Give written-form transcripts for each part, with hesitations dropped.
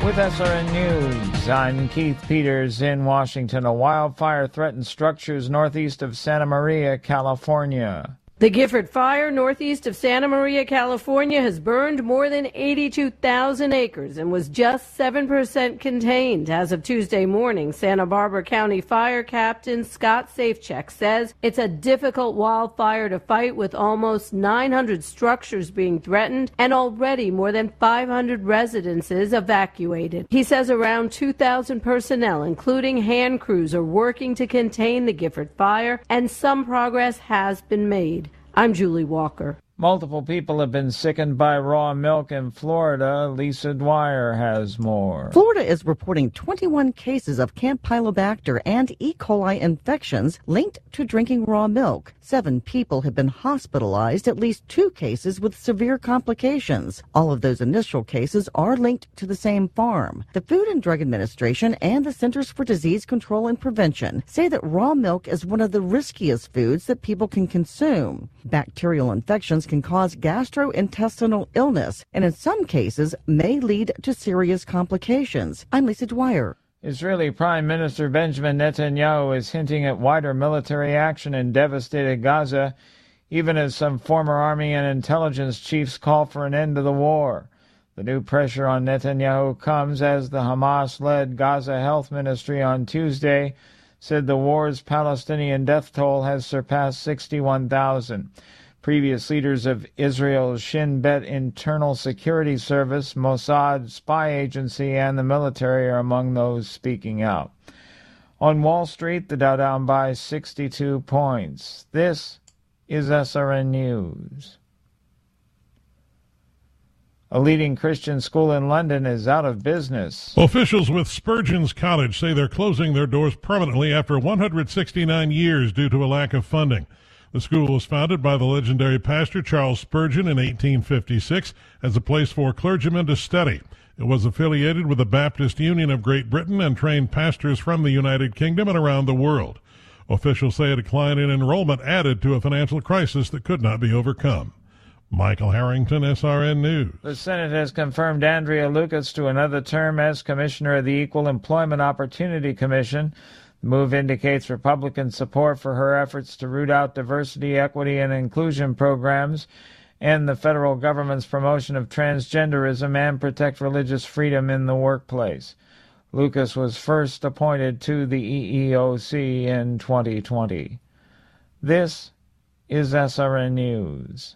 With SRN News, I'm Keith Peters in Washington. A wildfire threatens structures northeast of Santa Maria, California. The Gifford Fire northeast of Santa Maria, California has burned more than 82,000 acres and was just 7% contained. As of Tuesday morning, Santa Barbara County Fire Captain Scott Safecheck says it's a difficult wildfire to fight with almost 900 structures being threatened and already more than 500 residences evacuated. He says around 2,000 personnel, including hand crews, are working to contain the Gifford Fire, and some progress has been made. I'm Julie Walker. Multiple people have been sickened by raw milk in Florida. Lisa Dwyer has more. Florida is reporting 21 cases of Campylobacter and E. coli infections linked to drinking raw milk. 7 people have been hospitalized, at least 2 cases with severe complications. All of those initial cases are linked to the same farm. The Food and Drug Administration and the Centers for Disease Control and Prevention say that raw milk is one of the riskiest foods that people can consume. Bacterial infections can cause gastrointestinal illness and in some cases may lead to serious complications. I'm Lisa Dwyer. Israeli Prime Minister Benjamin Netanyahu is hinting at wider military action in devastated Gaza, even as some former army and intelligence chiefs call for an end to the war. The new pressure on Netanyahu comes as the Hamas-led Gaza Health Ministry on Tuesday said the war's Palestinian death toll has surpassed 61,000. Previous leaders of Israel's Shin Bet Internal Security Service, Mossad spy agency, and the military are among those speaking out. On Wall Street, the Dow down by 62 points. This is SRN News. A leading Christian school in London is out of business. Officials with Spurgeon's College say they're closing their doors permanently after 169 years due to a lack of funding. The school was founded by the legendary pastor Charles Spurgeon in 1856 as a place for clergymen to study. It was affiliated with the Baptist Union of Great Britain and trained pastors from the United Kingdom and around the world. Officials say a decline in enrollment added to a financial crisis that could not be overcome. Michael Harrington, SRN News. The Senate has confirmed Andrea Lucas to another term as Commissioner of the Equal Employment Opportunity Commission. The move indicates Republican support for her efforts to root out diversity, equity, and inclusion programs and the federal government's promotion of transgenderism and protect religious freedom in the workplace. Lucas was first appointed to the EEOC in 2020. This is SRN News.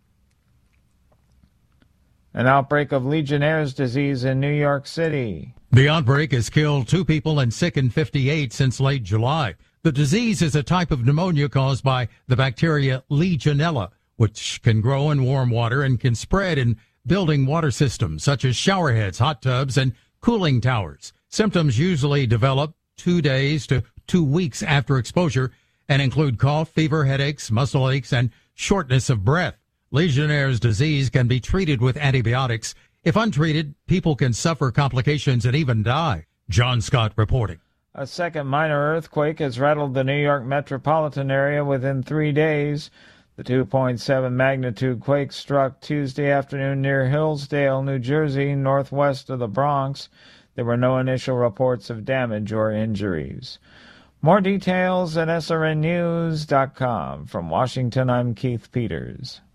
An outbreak of Legionnaire's disease in New York City. The outbreak has killed 2 people and sickened 58 since late July. The disease is a type of pneumonia caused by the bacteria Legionella, which can grow in warm water and can spread in building water systems such as showerheads, hot tubs, and cooling towers. Symptoms usually develop 2 days to 2 weeks after exposure and include cough, fever, headaches, muscle aches, and shortness of breath. Legionnaire's disease can be treated with antibiotics. If untreated, people can suffer complications and even die. John Scott reporting. A second minor earthquake has rattled the New York metropolitan area within 3 days. The 2.7 magnitude quake struck Tuesday afternoon near Hillsdale, New Jersey, northwest of the Bronx. There were no initial reports of damage or injuries. More details at srnnews.com. From Washington, I'm Keith Peters.